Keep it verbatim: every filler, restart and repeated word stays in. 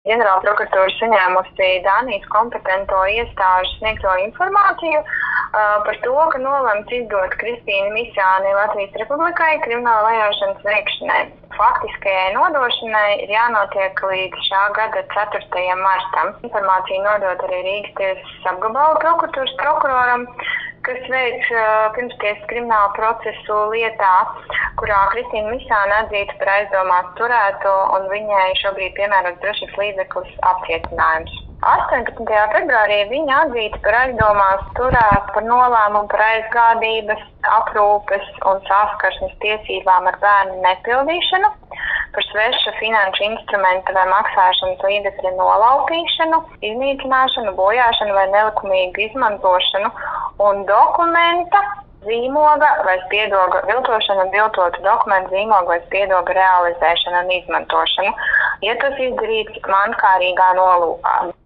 Ģenerālprokuratūra saņēmusi Dānijas kompetento iestāžu sniegto informāciju uh, par to, ka nolemts izdot Kristīnu Misjāni Latvijas Republikai krimināla vajāšanas veikšanai. Faktiskajai nodošanai ir jānotiek līdz šā gada ceturtajam martam. Informāciju nodot arī Rīgas tiesas apgabala prokuratūras prokuroram, kas veic uh, pirmstiesas kriminālu procesu lietā, kurā Kristīna Misjāna atzīta par aizdomās turēto un viņai šobrīd piemērots drošības līdzeklis apcietinājums. astoņpadsmitajā februārī viņa atzīta par aizdomās turētu par nolēmumu par aizgādības, aprūpes un saskarsmes tiesībām ar bērnu nepildīšanu, par sveša finanšu instrumenta vai maksāšanas līdzekļa nolaupīšanu, iznīcināšanu, bojāšanu vai nelikumīgu izmantošanu un dokumenta, zīmoga vai spiedoga viltošanu un viltotu dokumentu zīmoga vai spiedoga realizēšanu un izmantošanu, ja tas izdarīts mankārīgā nolūkā.